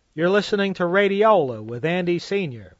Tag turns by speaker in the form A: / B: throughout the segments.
A: You're listening to Radiola with Andy Sr.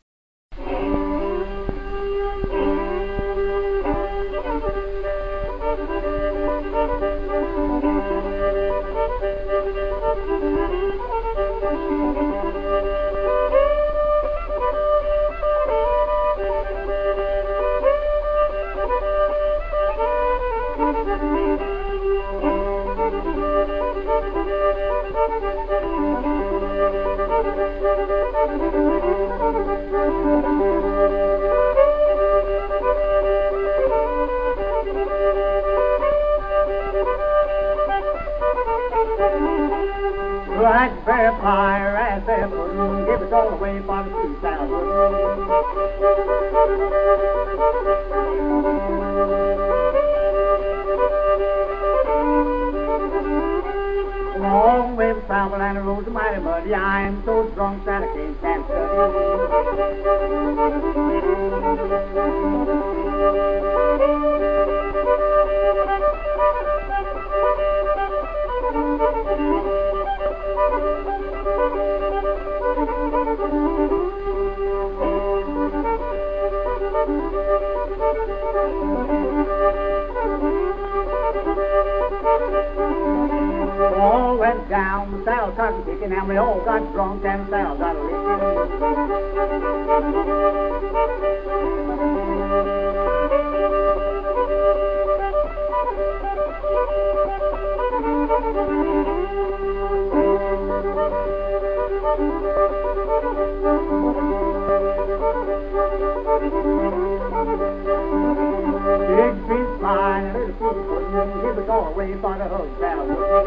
B: Raspberry pie, raspberry pudding, give it all away for the 2,000. Long way of travel and the roads are mighty muddy. I am so drunk that I can't stand all went down, the saddle started kicking, and we all got drunk, and the saddle got big fish fly and a little fish pudding, give us all away for the hotel.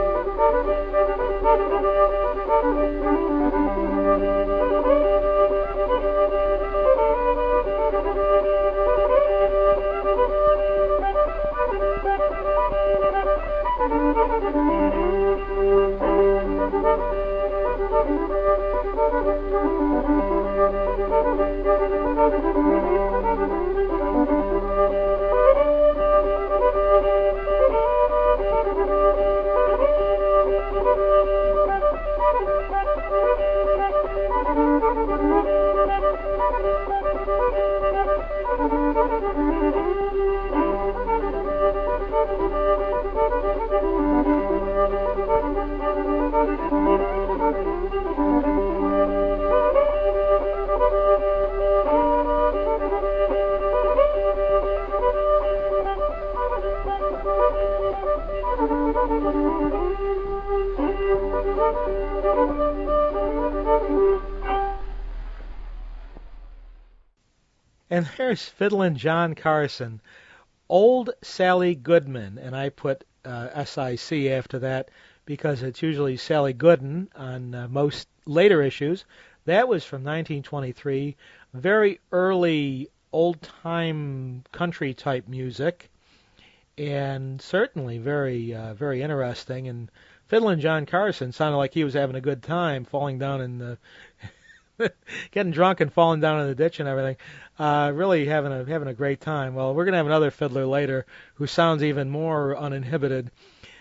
A: And there's Fiddlin' John Carson, Old Sally Goodman, and I put SIC after that because it's usually Sally Gooden on most later issues. That was from 1923, very early old-time country-type music, and certainly very very interesting. And Fiddlin' John Carson sounded like he was having a good time, falling down in the getting drunk and falling down in the ditch and everything. Really having a great time. Well, we're gonna have another fiddler later who sounds even more uninhibited.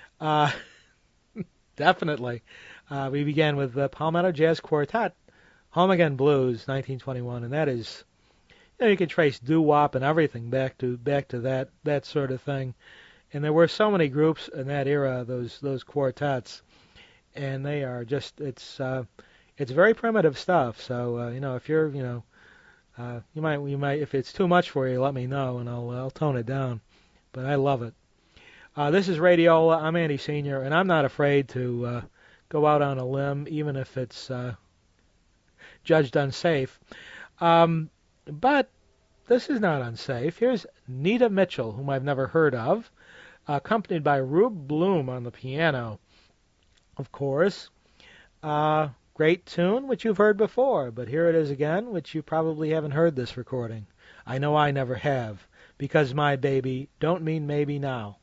A: Definitely. We began with the Palmetto Jazz Quartet, Home Again Blues, 1921, and that is, you can trace doo-wop and everything back to that sort of thing. And there were so many groups in that era, those quartets, and they are just it's very primitive stuff. So if you're you might if it's too much for you, let me know and I'll tone it down. But I love it. This is Radiola. I'm Andy Senior, and I'm not afraid to go out on a limb, even if it's judged unsafe. But this is not unsafe. Here's Nita Mitchell, whom I've never heard of, accompanied by Rube Bloom on the piano, of course. Great tune, which you've heard before, but here it is again, which you probably haven't heard this recording. I know I never have, because my baby don't mean maybe now.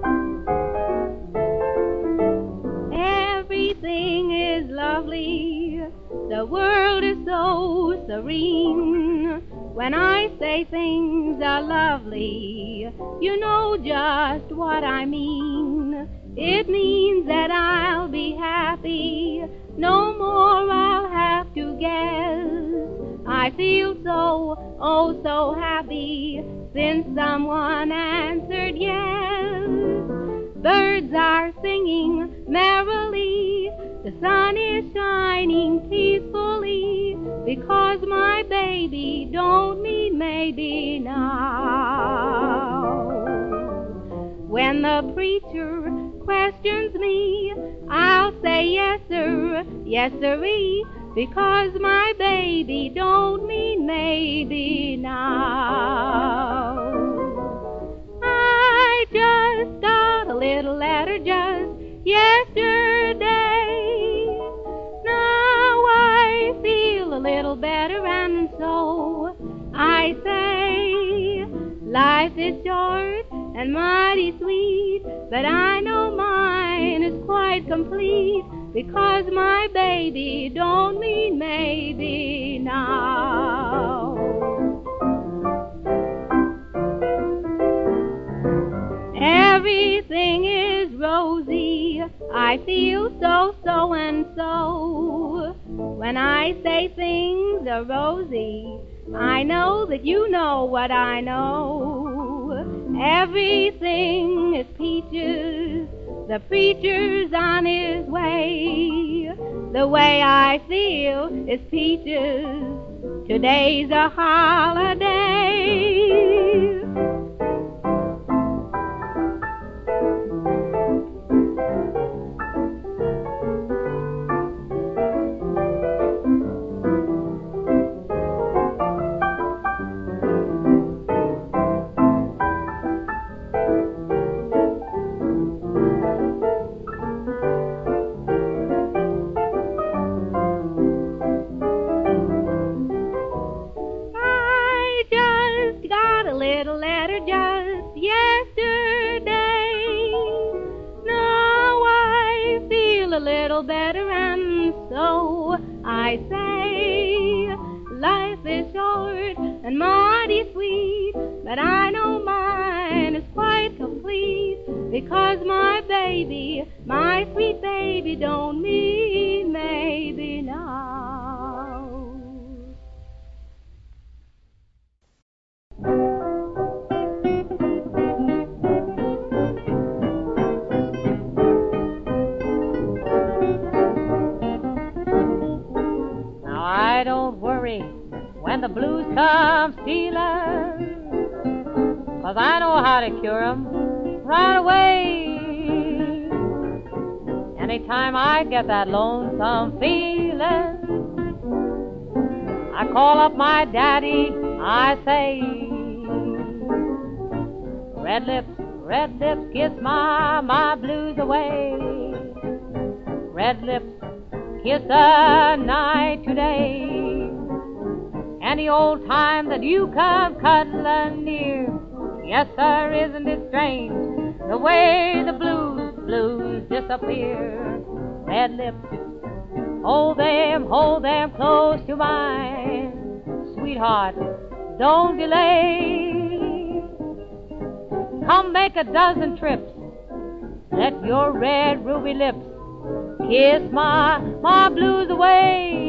C: Everything is lovely The world is so serene. When I say things are lovely, you know just what I mean. It means that I'll be happy. No more I'll have to guess. I feel so, oh so happy since someone answered yes. Birds are singing merrily. The sun is shining peacefully, because my baby don't need maybe now. When the preacher questions me, I'll say yes sir, yes sirree, because my baby don't need maybe now. I just got a little letter just yesterday. Now I feel a little better, and so I say, life is short and mighty sweet, but I know mine is quite complete, because my baby don't need maybe now. Everything is rosy, I feel so, so and so. When I say things are rosy, I know that you know what I know. Everything is peaches, the preacher's on his way. The way I feel is peaches, today's a holiday. Better, and so I say, life is short and mighty sweet, but I know mine is quite complete, because my baby, my sweet baby, don't need maybe now.
D: I don't worry when the blues come stealing, 'cause I know how to cure 'em right away. Anytime I get that lonesome feeling, I call up my daddy, I say, red lips, kiss my blues away. Red lips, kiss the night today. Any old time that you come cuddling near, yes sir, isn't it strange the way the blues disappear? Red lips, hold them close to mine. Sweetheart, don't delay. Come make a dozen trips, let your red ruby lips kiss my blues away.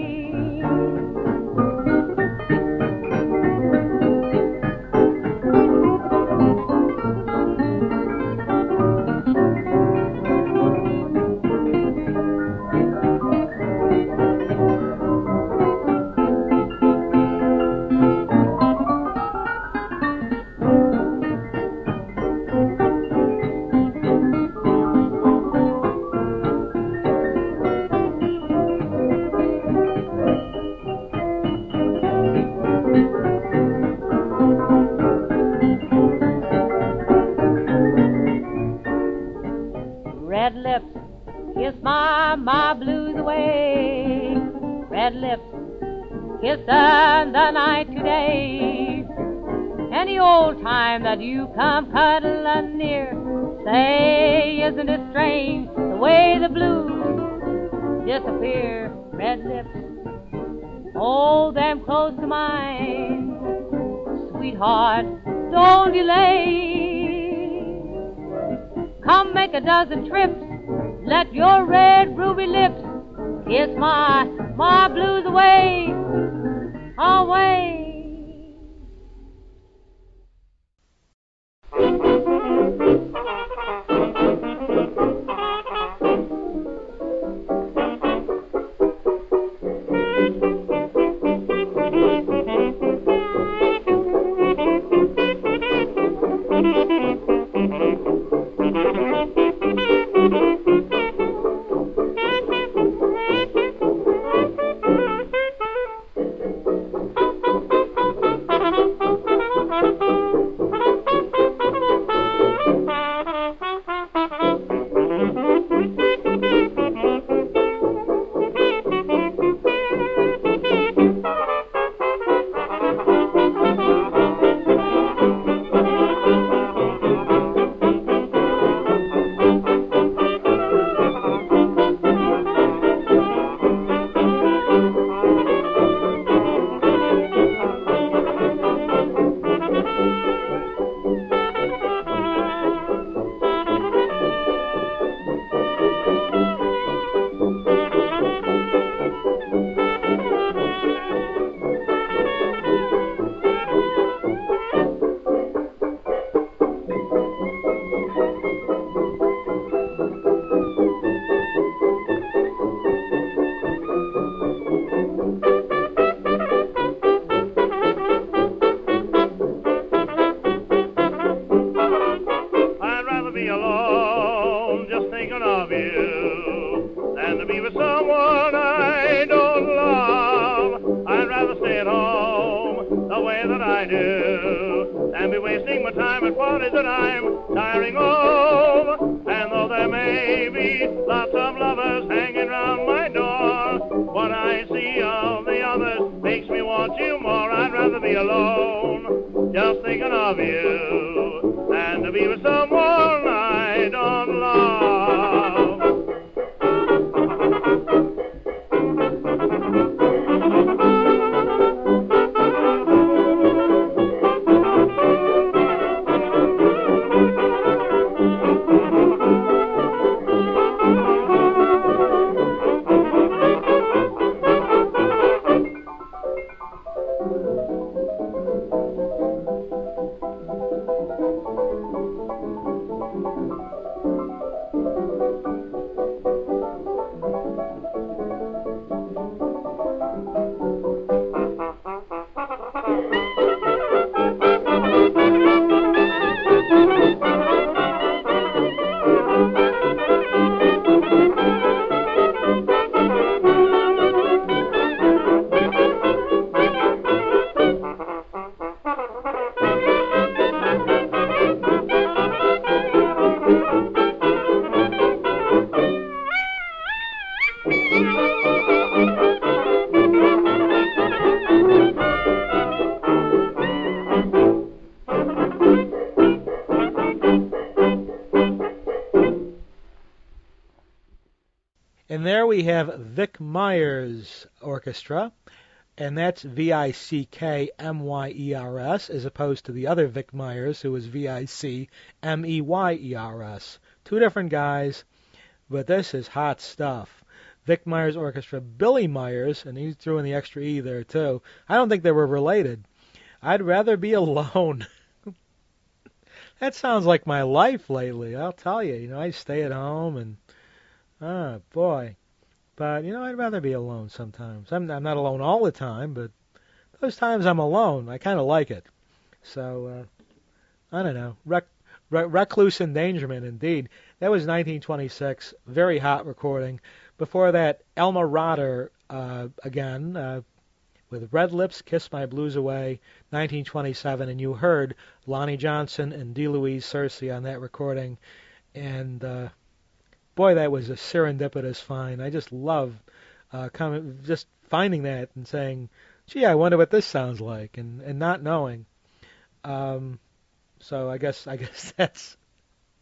D: Red lips, kiss my blues away. Red lips, kiss the night today. Any old time that you come cuddling near, say, isn't it strange the way the blues disappear? red lips, hold them close to mine. Sweetheart, don't delay. Come make a dozen trips, let your red ruby lips kiss my blues away, away.
A: And there we have Vic Myers Orchestra, and that's Vickmyers, as opposed to the other Vic Myers, who was Vicmeyers. Two different guys, but this is hot stuff. Vic Myers Orchestra, Billy Myers, and he threw in the extra E there too. I don't think they were related. I'd rather be alone. That sounds like my life lately, I'll tell you. You know, I stay at home and, oh boy. But, you know, I'd rather be alone sometimes. I'm not alone all the time, but those times I'm alone, I kind of like it. So, I don't know. Recluse Endangerment, indeed. That was 1926, very hot recording. Before that, Elma Rotter, again, with Red Lips, Kiss My Blues Away, 1927, and you heard Lonnie Johnson and DeLuise Searcy on that recording, and boy, that was a serendipitous find. I just love just finding that and saying, gee, I wonder what this sounds like, and not knowing. So I guess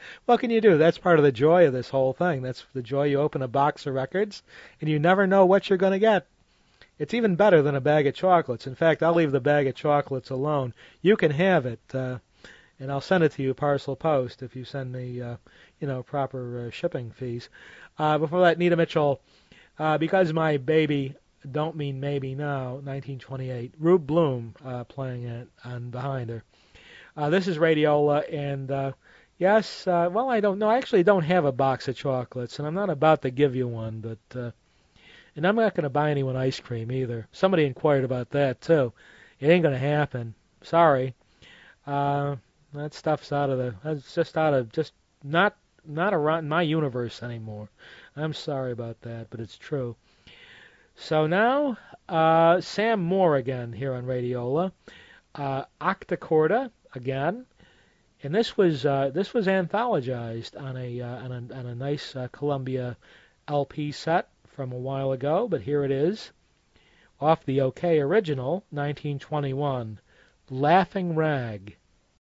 A: What can you do? That's part of the joy of this whole thing. That's the joy. You open a box of records, and you never know what you're going to get. It's even better than a bag of chocolates. In fact, I'll leave the bag of chocolates alone. You can have it, and I'll send it to you parcel post if you send me, proper shipping fees. Before that, Nita Mitchell, Because My Baby Don't Mean Maybe Now, 1928. Rube Bloom playing it on behind her. This is Radiola, and yes, well, I don't know. I actually don't have a box of chocolates, and I'm not about to give you one, but and I'm not going to buy anyone ice cream either. Somebody inquired about that too. It ain't going to happen. Sorry. That stuff's just not around my universe anymore. I'm sorry about that, but it's true. So now, Sam Moore again here on Radiola. Octocorda again, and this was anthologized on a nice Columbia LP set from a while ago, but here it is, off the OK original, 1921, Laughing Rag.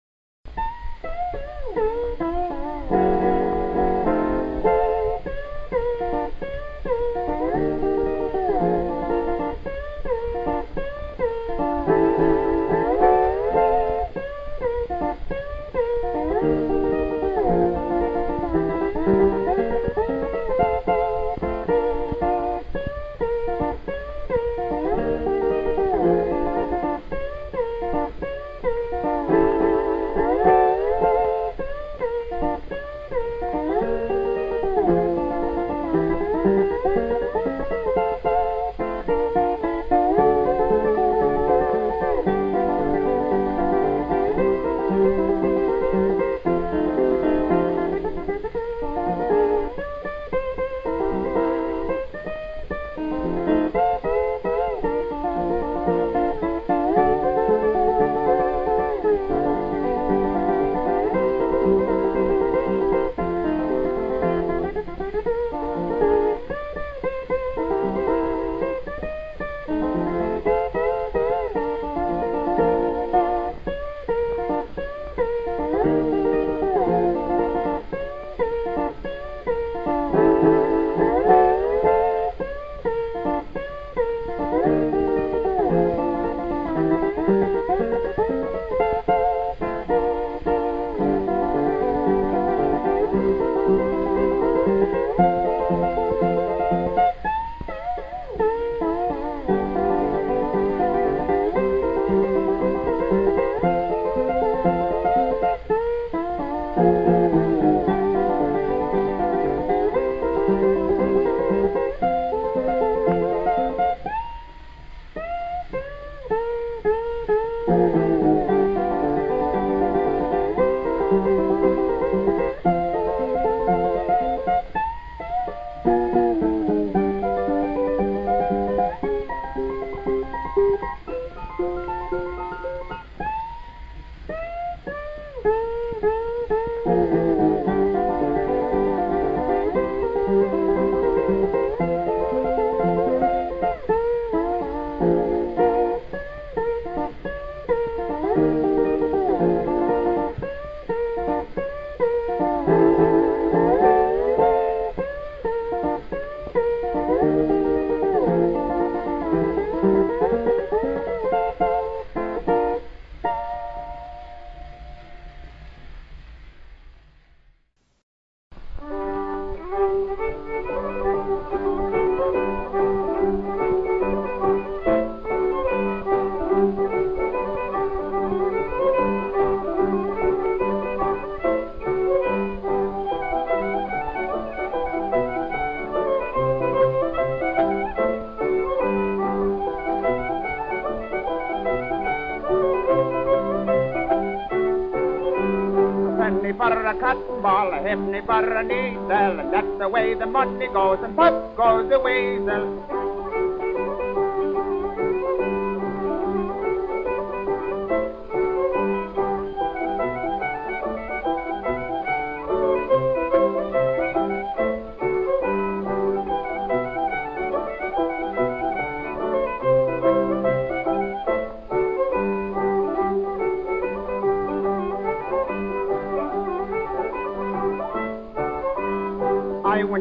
B: for a cotton ball, a penny for a needle, and that's the way the money goes, and pop goes the weasel.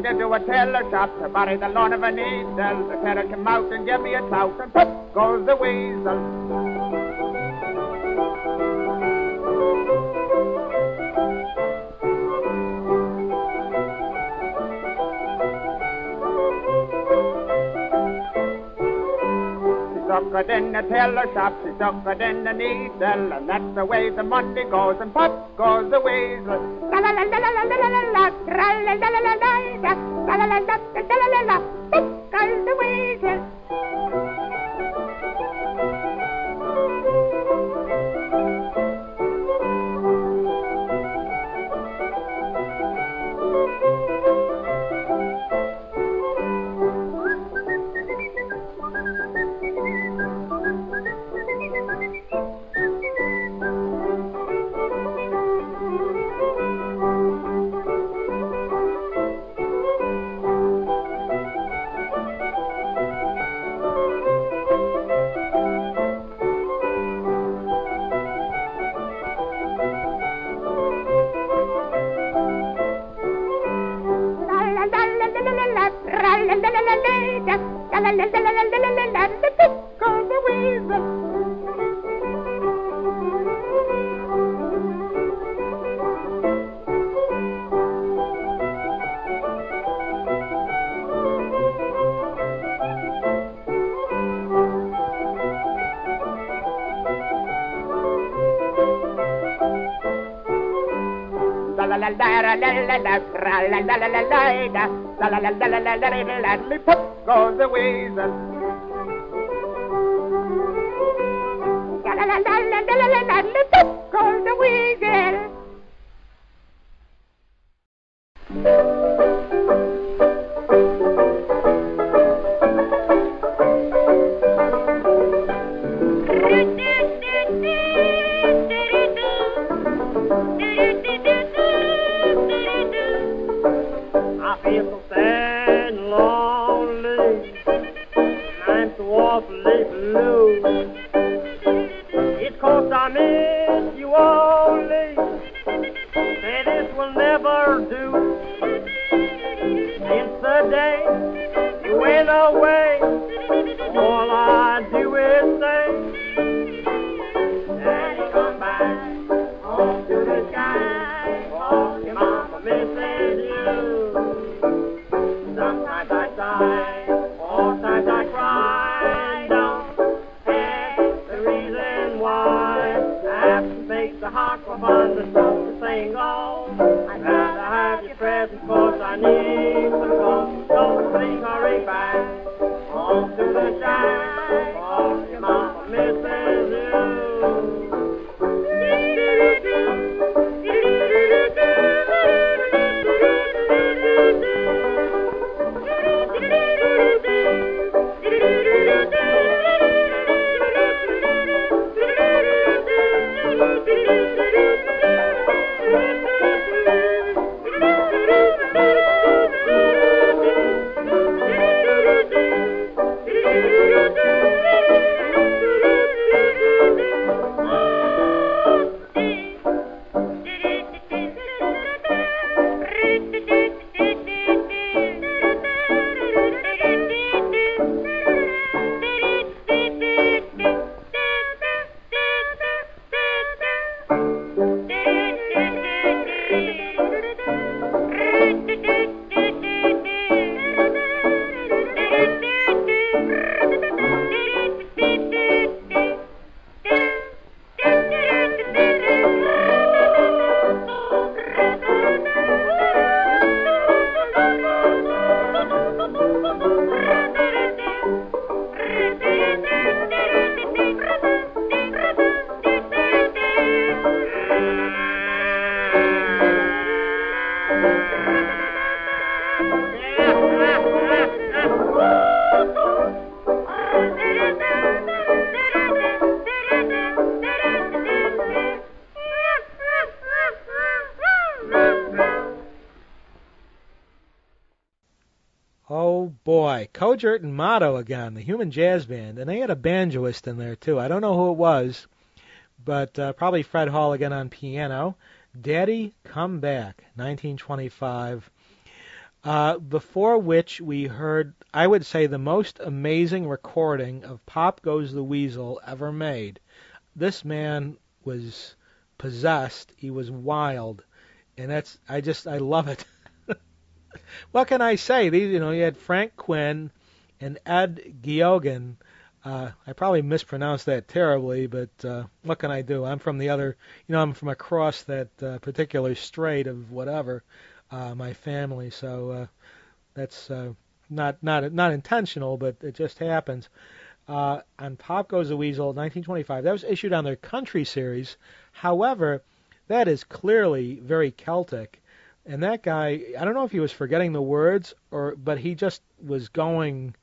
B: went into a tailor shop to buy the loan of a needle. The tailor came out and gave me a clout, and pop goes the weasel. Suckered in the tailor shop, she suckered in the needle, and that's the way the money goes, and pop goes the weasel. La la la la la la la la la, la la la la la la, la la la la la la la, pop goes the weasel. Pop goes the weasel. Pop goes the weasel. Kojert and Motto again, the Human Jazz Band, and they had a banjoist in there too. I don't know who it was, but probably Fred Hall again on piano. Daddy Come Back, 1925.
A: Before which we heard, I would say, the most amazing recording of Pop Goes the Weasel ever made. This man was possessed. He was wild, and I love it. What can I say? You had Frank Quinn and Ed Geoghegan. I probably mispronounced that terribly, but what can I do? I'm from I'm from across that particular strait of whatever, my family, so that's not intentional, but it just happens. On Pop Goes the Weasel, 1925. That was issued on their country series. However, that is clearly very Celtic. And that guy, I don't know if he was forgetting the words, but he just was going,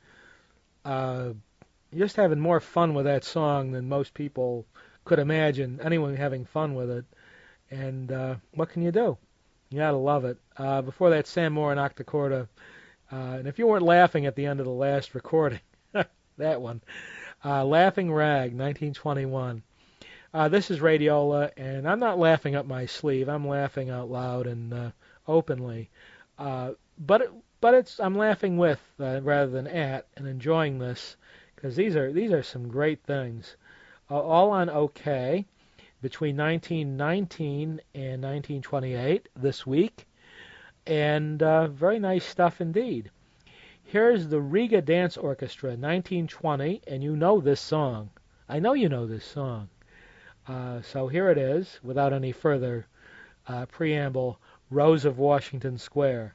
A: just having more fun with that song than most people could imagine, anyone having fun with it. And what can you do? You gotta love it. Before that, Sam Moore and Octocorda. And if you weren't laughing at the end of the last recording, that one. Laughing Rag, 1921. This is Radiola, and I'm not laughing up my sleeve. I'm laughing out loud and openly. But I'm laughing with rather than at, and enjoying this, because these are some great things. All on OK, between 1919 and 1928 this week, and very nice stuff indeed. Here's the Riga Dance Orchestra, 1920, and you know this song. I know you know this song. So here it is, without any further preamble, Rose of Washington Square.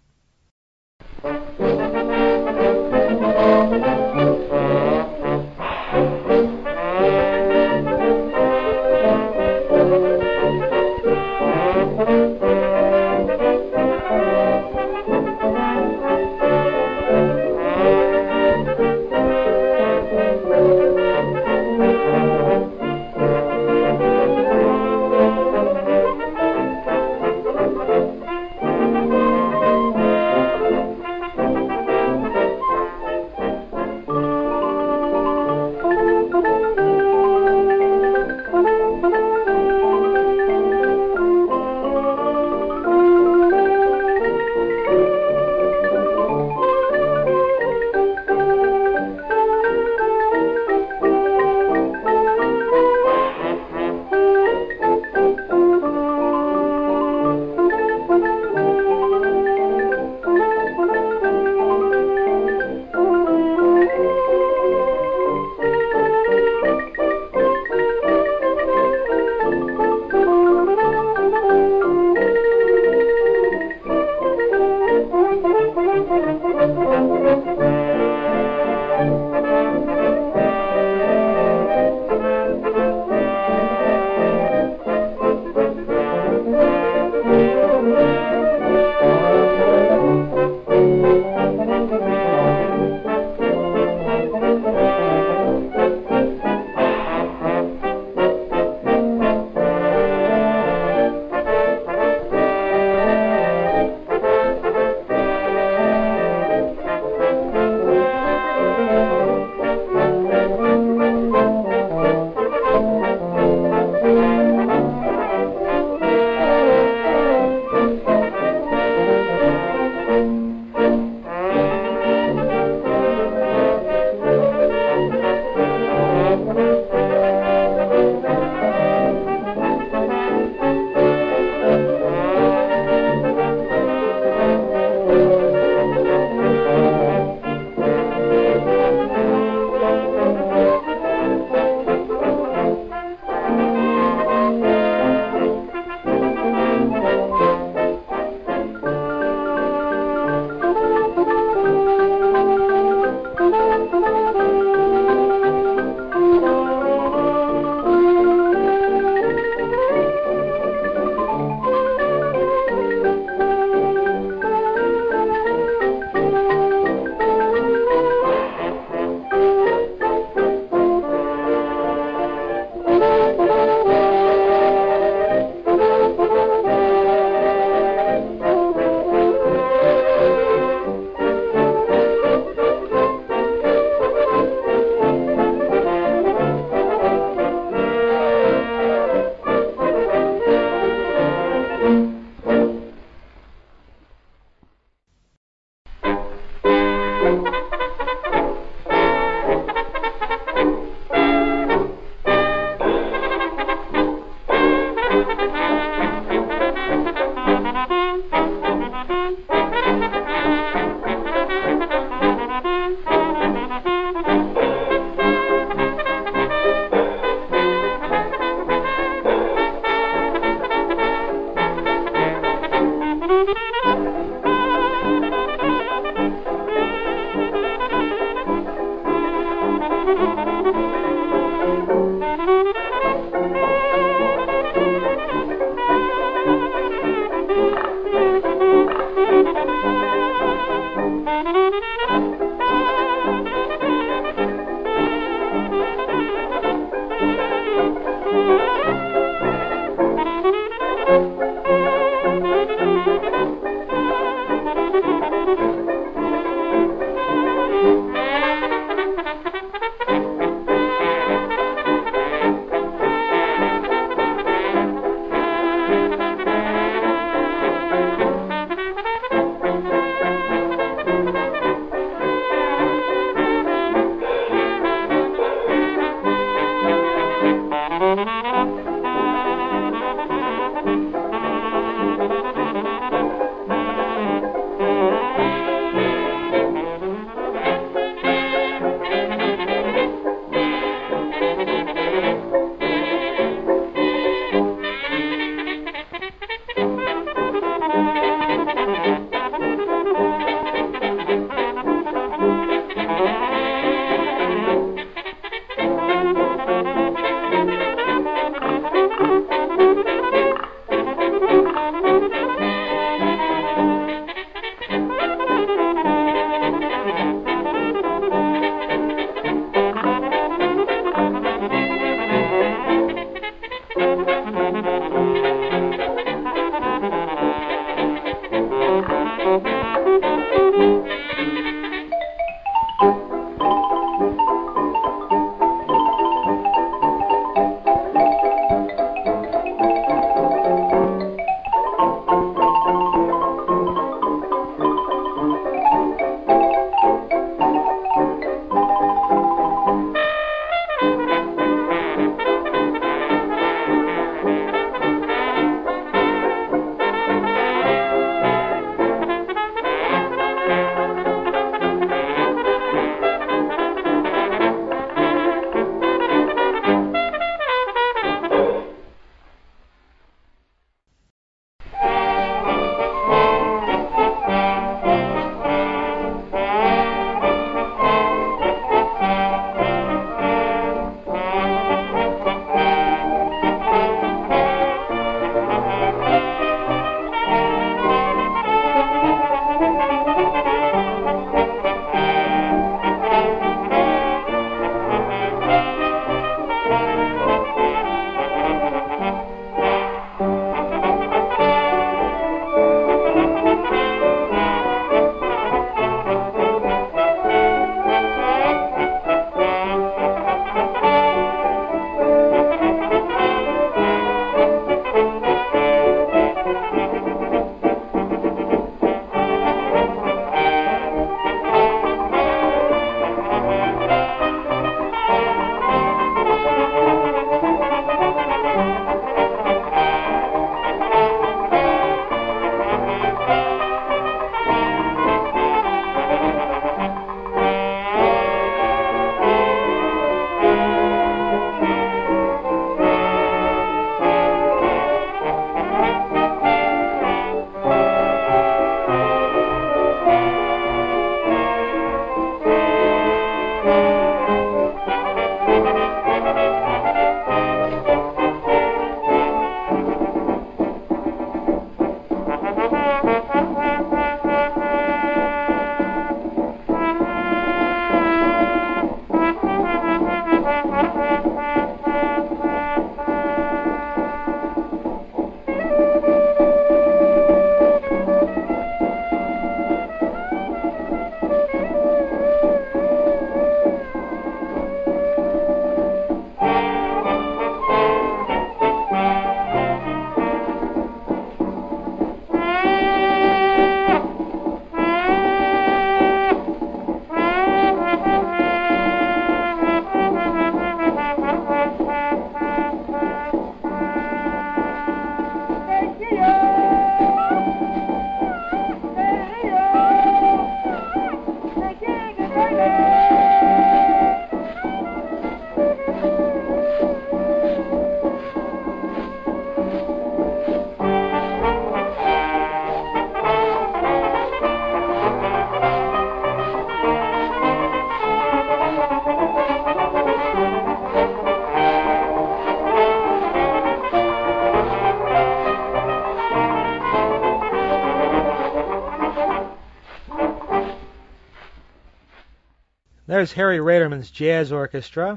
A: there's Harry Raderman's Jazz Orchestra,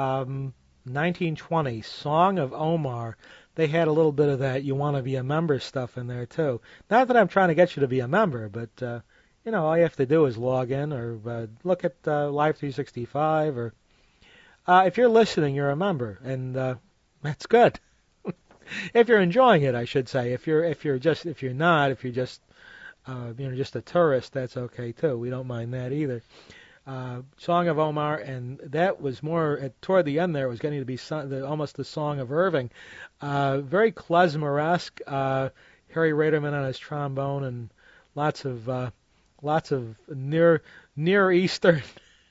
A: 1920, Song of Omar. They had a little bit of that "you want to be a member" stuff in there too. Not that I'm trying to get you to be a member, but all you have to do is log in or look at Live 365, or if you're listening, you're a member, and that's good. If you're enjoying it, I should say. If you're just just a tourist, that's okay too. We don't mind that either. Song of Omar, and that was more toward the end there. It was getting to be almost the Song of Irving, very klezmer-esque. Harry Raderman on his trombone, and lots of Near Eastern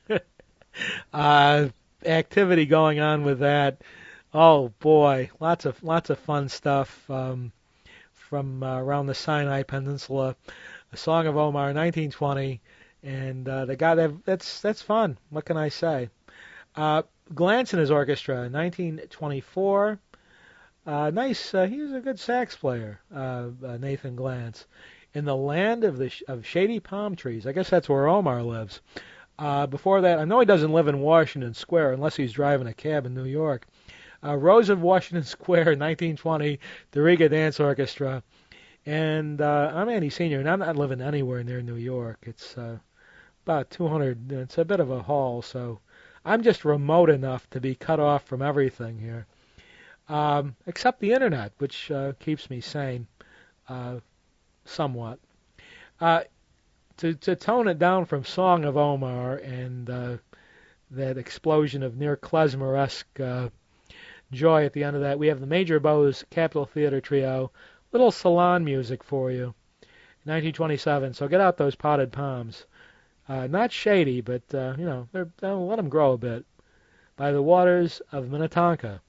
A: activity going on with that. Oh boy, lots of fun stuff from around the Sinai Peninsula. A Song of Omar, 1920. And the guy that's fun. What can I say? Glantz and his orchestra, 1924. Nice. He was a good sax player, Nathan Glantz. In the land of shady palm trees. I guess that's where Omar lives. Before that, I know he doesn't live in Washington Square unless he's driving a cab in New York. Rose of Washington Square, 1920. The Riga Dance Orchestra. And I'm Andy Senior, and I'm not living anywhere near New York. It's about 200. It's a bit of a haul, so I'm just remote enough to be cut off from everything here, except the internet, which keeps me sane somewhat. To tone it down from Song of Omar and that explosion of near klezmer-esque joy at the end of that, we have the Major Bowes Capitol Theater Trio, little salon music for you, 1927. So get out those potted palms. Not shady, but they'll let them grow a bit. By the waters of Minnetonka.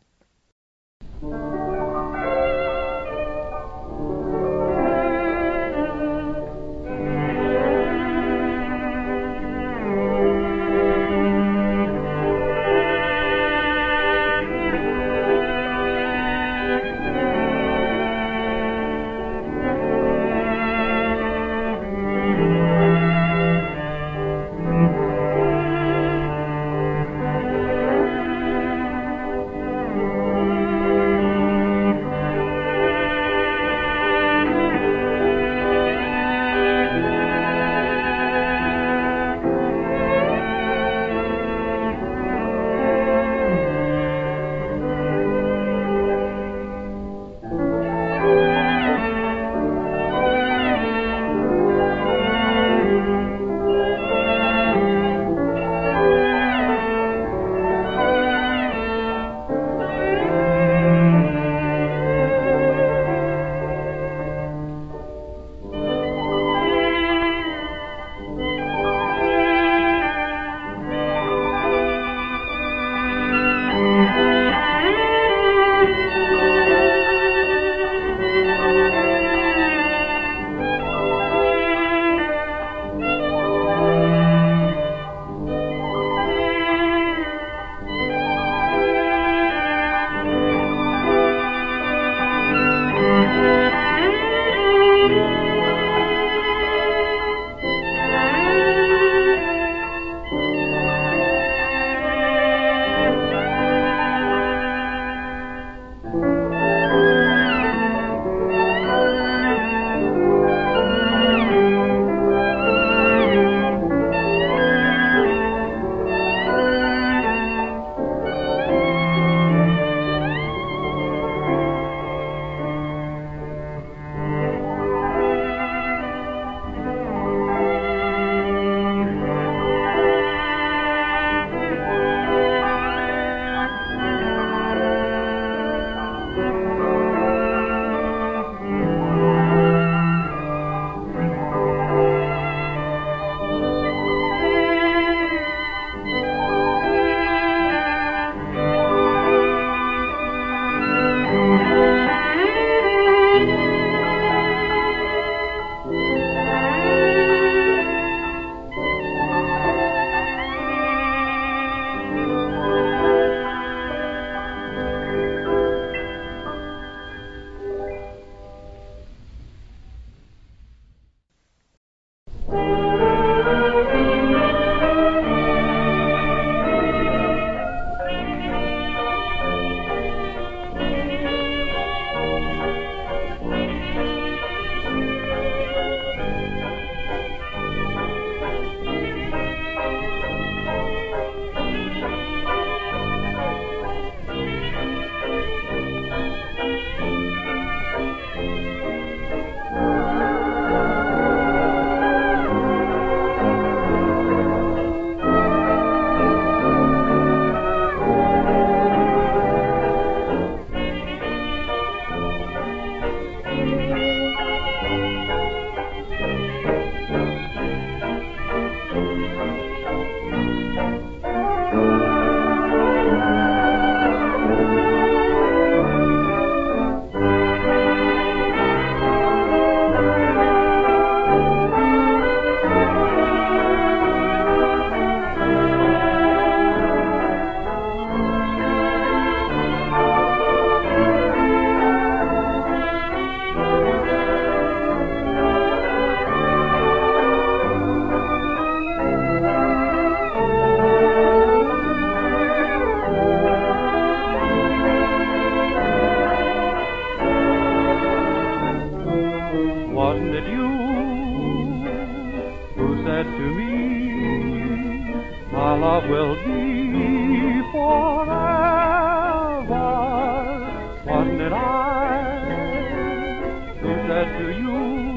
E: forever. Wasn't it I who said to you,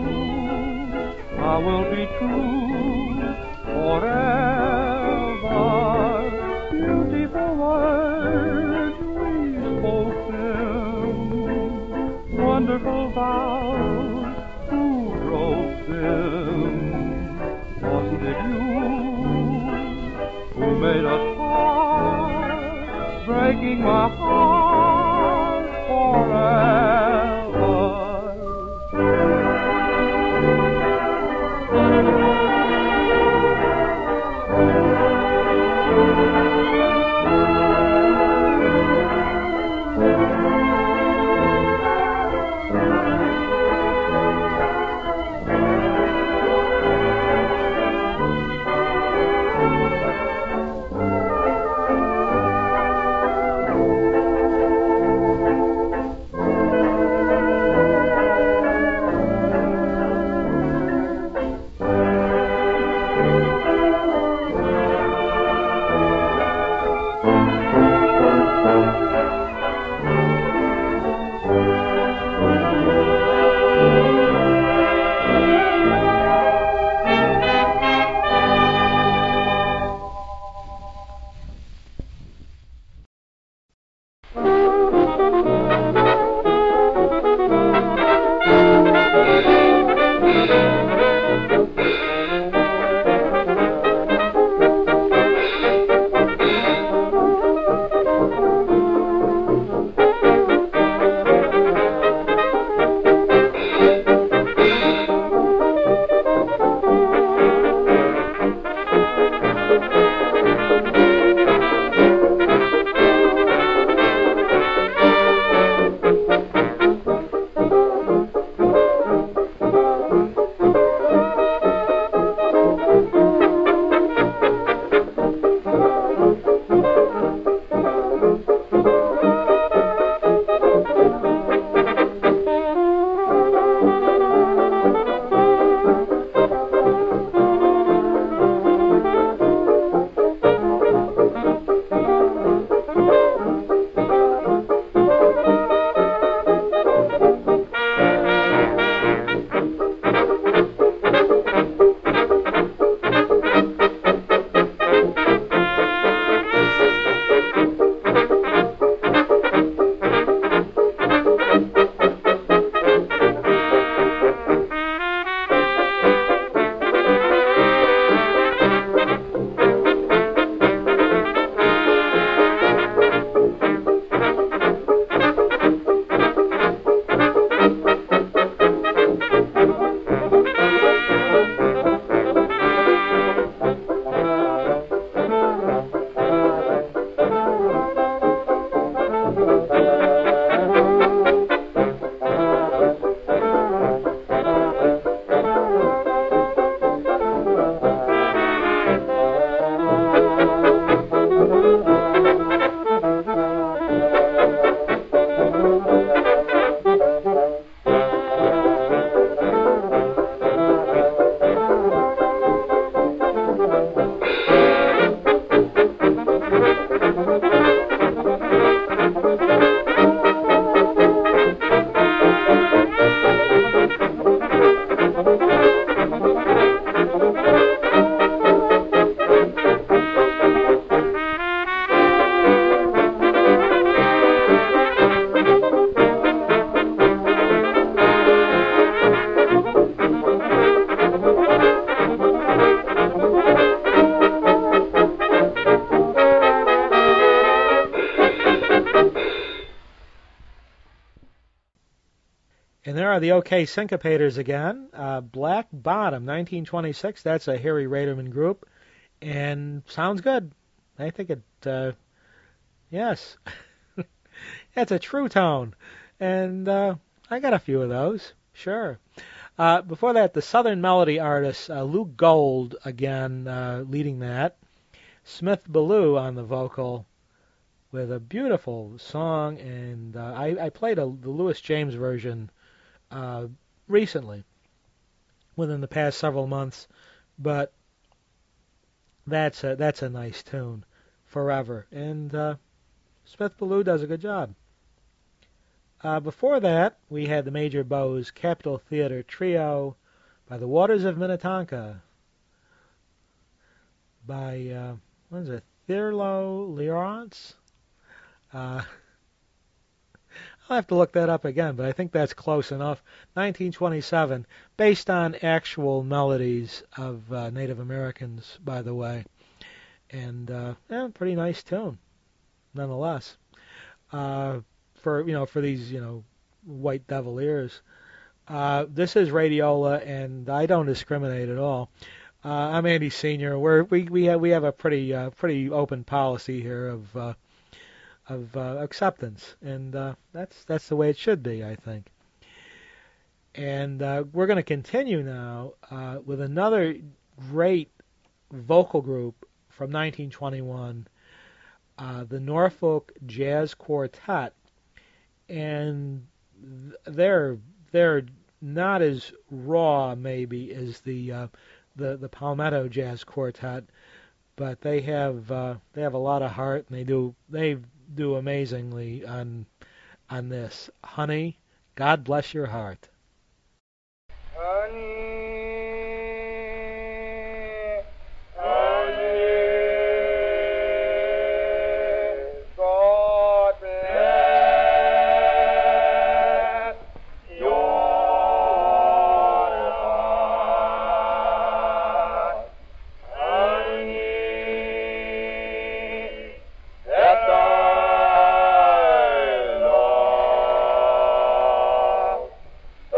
E: I will be true forever? Beautiful words we spoke them, wonderful vows, who broke them? Wasn't it you who made us part, breaking my heart forever?
A: And there are the OK Syncopators again. Black Bottom, 1926. That's a Harry Raderman group. And sounds good. I think it, yes. That's a true tone. And I got a few of those. Sure. Before that, the Southern Melody artists, Luke Gold again leading that. Smith Ballou on the vocal with a beautiful song. And I played the Louis James version recently, within the past several months. But that's a nice tune. forever. And Smith Ballou does a good job. Before that, we had the Major Bowes Capitol Theater Trio by the Waters of Minnetonka by, what is it, Thurlow Learance? I'll have to look that up again, but I think that's close enough. 1927, based on actual melodies of Native Americans, by the way. And, pretty nice tune, nonetheless. For these, white devil ears. This is Radiola, and I don't discriminate at all. I'm Andy Senior. We have a pretty open policy here of acceptance, and that's the way it should be, I think. And we're going to continue now with another great vocal group from 1921, the Norfolk Jazz Quartet. And they're not as raw maybe as the Palmetto Jazz Quartet, but they have a lot of heart, and they do amazingly on this. Honey, God bless your heart.
B: Honey, God bless your heart. Honey, that I love so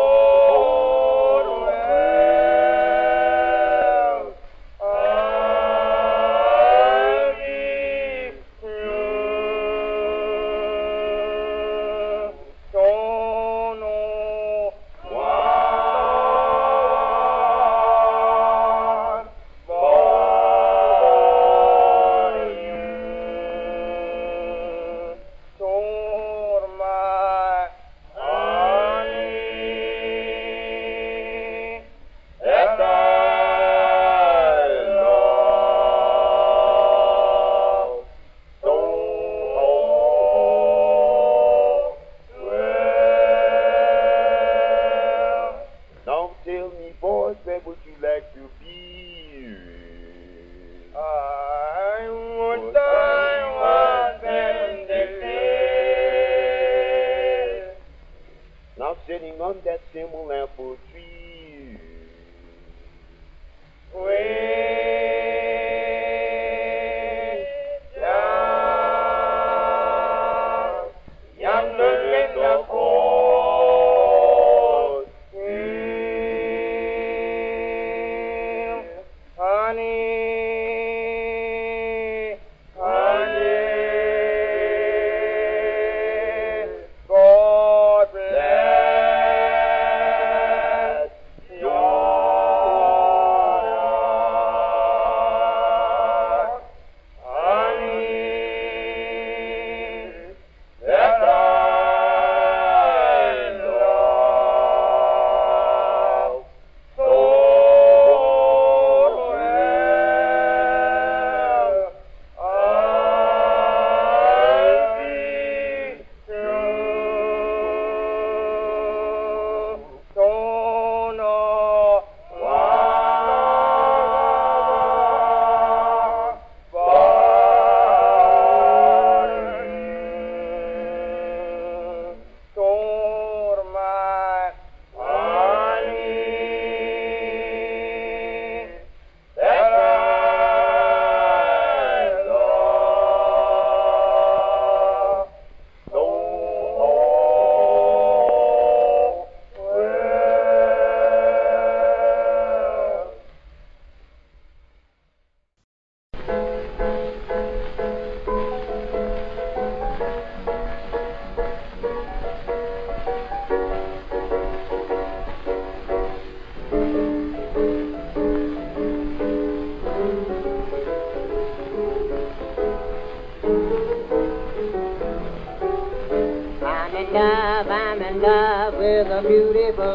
F: I'm in love with a beautiful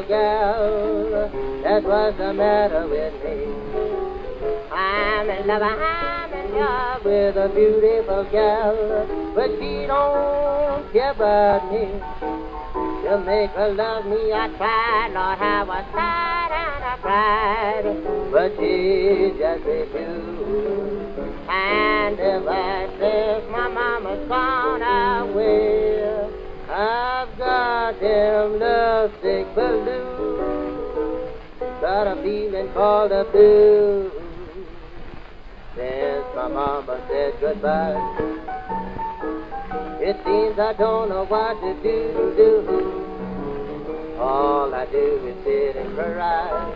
F: girl. That's what's the matter with me. I'm in love yeah, with a beautiful gal, but she don't care about me. To make her love me, I tried, Lord, how I sighed and I cried, but she just refused. And ever since my mama's gone away, I've got them lovesick blues, got a feeling called a blues. Since my mama said goodbye, it seems I don't know what to do. All I do is sit and cry.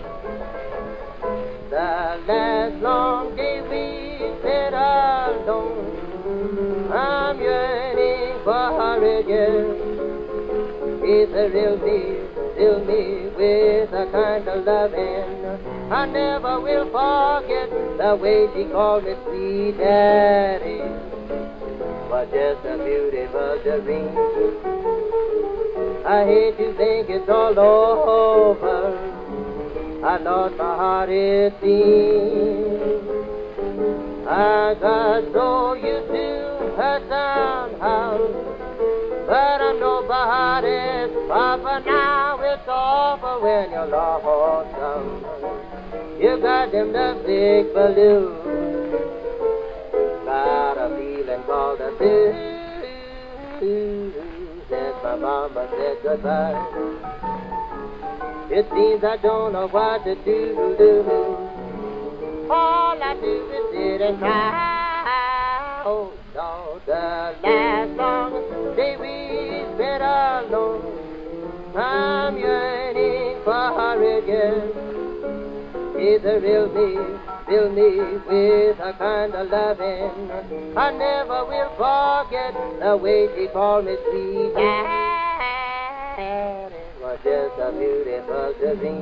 F: The last long day we spent alone, I'm yearning for her again. It's a real me, still me, with a kind of loving. I never will forget the way she called me sweet daddy. Was just a beautiful dream. I hate to think it's all over. I lost my heart, it seems. I got so used to her somehow, but I'm nobody's papa now. It's awful when you're lonesome. You got them lovesick blues. Got a feeling called a blues. Since my mama said goodbye, it seems I don't know what to do. All I do is sit and cry. Oh, no, the last long day we spent alone, I'm yearning for her again. She's a real me, with a kind of loving. I never will forget the way she called me sweet. It was just a beautiful dream.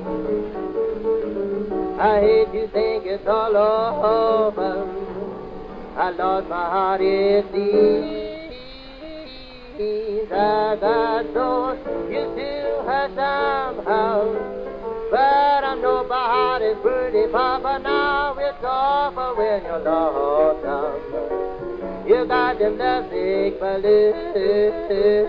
F: I hate to think it's all over. I lost my heart, it seems. I got so used to her somehow, but I'm nobody's pretty papa now. It's awful when you're lonesome. You got them lovesick blues.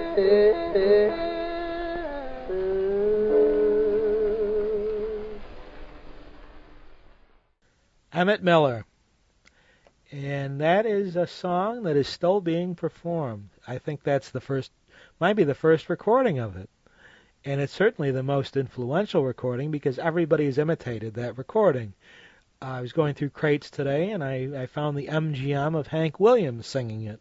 A: Emmett Miller. And that is a song that is still being performed. I think that's might be the first recording of it. And it's certainly the most influential recording because everybody's imitated that recording. I was going through crates today and I found the MGM of Hank Williams singing it.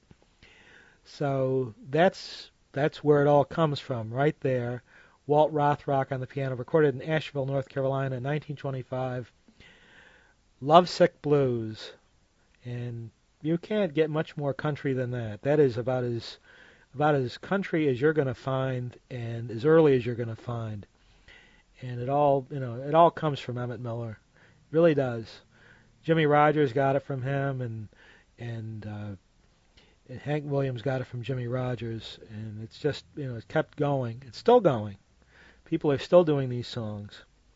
A: So that's where it all comes from, right there. Walt Rothrock on the piano, recorded in Asheville, North Carolina in 1925. Lovesick Blues. And you can't get much more country than that. That is about as country as you're going to find and as early as you're going to find. And it all comes from Emmett Miller. It really does. Jimmy Rogers got it from him and Hank Williams got it from Jimmy Rogers, and it's just, it kept going. It's still going. People are still doing these songs.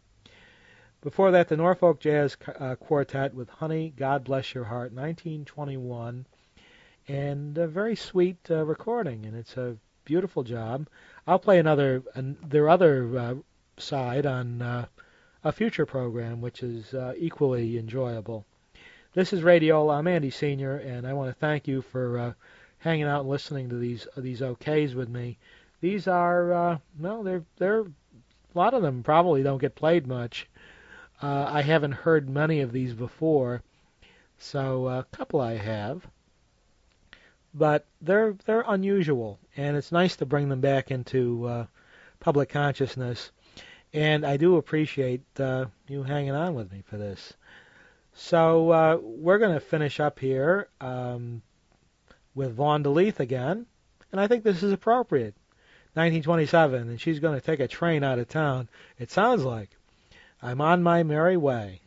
A: Before that, the Norfolk Jazz Quartet with Honey, God Bless Your Heart, 1921. And a very sweet recording, and it's a beautiful job. I'll play their other side on a future program, which is equally enjoyable. This is Radiola. I'm Andy Senior, and I want to thank you for hanging out and listening to these OKs with me. These are they're a lot of them probably don't get played much. I haven't heard many of these before, so a couple I have. But they're unusual, and it's nice to bring them back into public consciousness. And I do appreciate you hanging on with me for this. So we're going to finish up here with Vaughn DeLeath again, and I think this is appropriate. 1927, and she's going to take a train out of town. It sounds like. I'm on my merry way.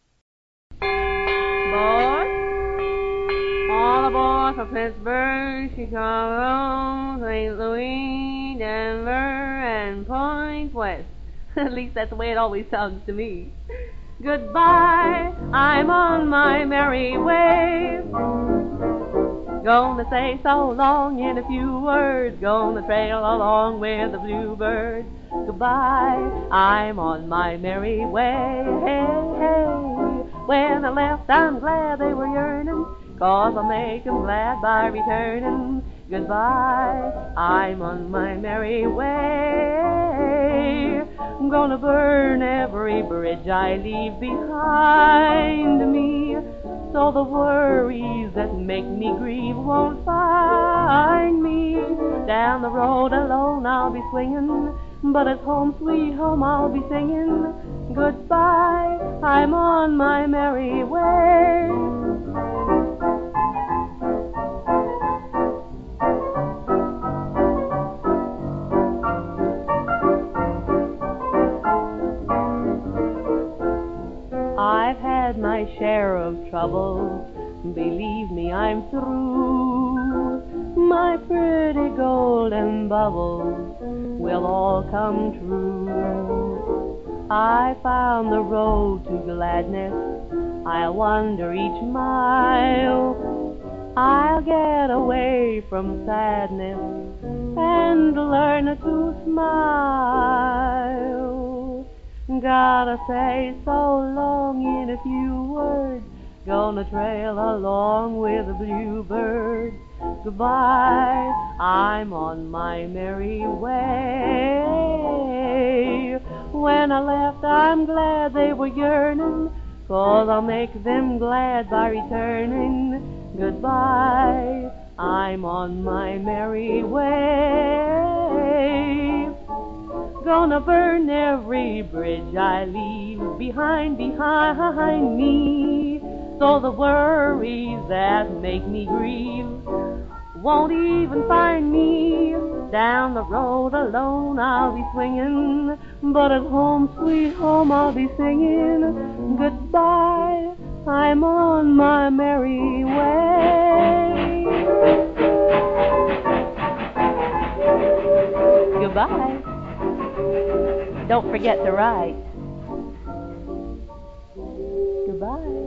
G: Boys, all aboard for Pittsburgh, Chicago, St. Louis, Denver, and Point West. At least that's the way it always sounds to me. Goodbye, I'm on my merry way. Gonna say so long in a few words. Gonna trail along with the bluebird. Goodbye, I'm on my merry way. Hey, hey. When I left, I'm glad they were yearning, 'cause I'll make 'em glad by returning. Goodbye, I'm on my merry way. I'm gonna burn every bridge I leave behind me, so the worries that make me grieve won't find me. Down the road alone I'll be swinging, but at home, sweet home, I'll be singing. Goodbye, I'm on my merry way. I've had my share of trouble, believe me, I'm through. My pretty golden bubbles will all come true. I found the road to gladness, I'll wander each mile. I'll get away from sadness and learn to smile. Gotta say so long in a few words. Gonna trail along with the bluebird. Goodbye, I'm on my merry way. When I left, I'm glad they were yearning, 'cause I'll make them glad by returning. Goodbye, I'm on my merry way. Gonna burn every bridge I leave behind me, so the worries that make me grieve won't even find me. Down the road alone I'll be swinging, but at home, sweet home, I'll be singing. Goodbye, I'm on my merry way. Goodbye. Don't forget to write. Goodbye.